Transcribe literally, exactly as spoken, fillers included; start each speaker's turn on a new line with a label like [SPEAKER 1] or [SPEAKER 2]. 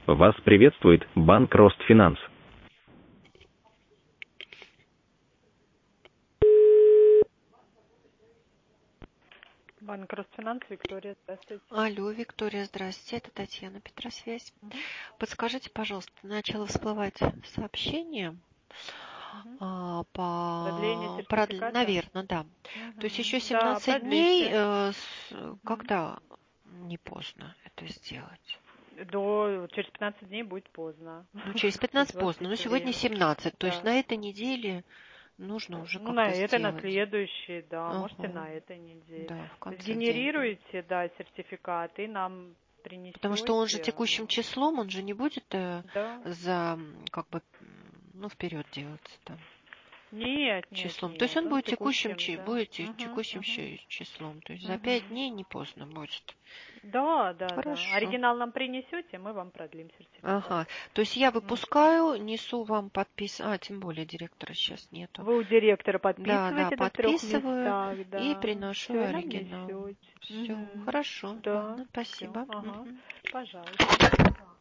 [SPEAKER 1] Вас приветствует Банк Ростфинанс.
[SPEAKER 2] Банк Ростфинанс, Виктория, здравствуйте.
[SPEAKER 3] Алло, Виктория, здравствуйте, это Татьяна, Петросвязь.
[SPEAKER 2] Угу.
[SPEAKER 3] Подскажите, пожалуйста, начало всплывать сообщение
[SPEAKER 2] Угу.
[SPEAKER 3] а,
[SPEAKER 2] Продление
[SPEAKER 3] по... продл-
[SPEAKER 2] сертификата?
[SPEAKER 3] Наверное, да. То есть еще
[SPEAKER 2] Угу. Да,
[SPEAKER 3] семнадцать дней,
[SPEAKER 2] продлите.
[SPEAKER 3] э, с-
[SPEAKER 2] Угу.
[SPEAKER 3] когда не поздно это сделать?
[SPEAKER 2] До, через пятнадцать дней будет поздно.
[SPEAKER 3] Ну, через
[SPEAKER 2] То есть
[SPEAKER 3] пятнадцать
[SPEAKER 2] у вас
[SPEAKER 3] поздно, но
[SPEAKER 2] есть
[SPEAKER 3] сегодня
[SPEAKER 2] время.
[SPEAKER 3] семнадцать, то есть
[SPEAKER 2] Да.
[SPEAKER 3] на этой неделе нужно уже
[SPEAKER 2] Ну, на
[SPEAKER 3] как-то
[SPEAKER 2] этой, на
[SPEAKER 3] сделать.
[SPEAKER 2] следующей, да, можете
[SPEAKER 3] Ага,
[SPEAKER 2] на этой неделе.
[SPEAKER 3] да, в
[SPEAKER 2] То есть
[SPEAKER 3] конце дня.
[SPEAKER 2] генерируете, да, сертификат и нам
[SPEAKER 3] Потому что он же
[SPEAKER 2] принесете.
[SPEAKER 3] текущим числом, он же не будет э,
[SPEAKER 2] Да.
[SPEAKER 3] за, м, как бы, м, ну, вперед делаться там.
[SPEAKER 2] Нет, нет,
[SPEAKER 3] Числом. То есть
[SPEAKER 2] нет,
[SPEAKER 3] он
[SPEAKER 2] он
[SPEAKER 3] будет текущим,
[SPEAKER 2] текущим,
[SPEAKER 3] чи-
[SPEAKER 2] да.
[SPEAKER 3] будет те-
[SPEAKER 2] Угу,
[SPEAKER 3] текущим
[SPEAKER 2] угу,
[SPEAKER 3] щи- числом. То есть за пять
[SPEAKER 2] угу.
[SPEAKER 3] дней не поздно будет.
[SPEAKER 2] Да, да, да.
[SPEAKER 3] Хорошо.
[SPEAKER 2] Оригинал нам принесете, мы вам продлим сертификат.
[SPEAKER 3] Ага. То есть я
[SPEAKER 2] Мгм.
[SPEAKER 3] выпускаю, несу вам подпис. А, тем более директора сейчас нету.
[SPEAKER 2] Вы у директора
[SPEAKER 3] Да, да,
[SPEAKER 2] подписываете, да, в трех
[SPEAKER 3] подписываю
[SPEAKER 2] местах,
[SPEAKER 3] и
[SPEAKER 2] да.
[SPEAKER 3] приношу
[SPEAKER 2] Все, и нам
[SPEAKER 3] оригинал.
[SPEAKER 2] несете.
[SPEAKER 3] Все,
[SPEAKER 2] Угу.
[SPEAKER 3] хорошо.
[SPEAKER 2] Да,
[SPEAKER 3] Ладно,
[SPEAKER 2] все,
[SPEAKER 3] спасибо.
[SPEAKER 2] ага.
[SPEAKER 3] Мгм.
[SPEAKER 2] Пожалуйста.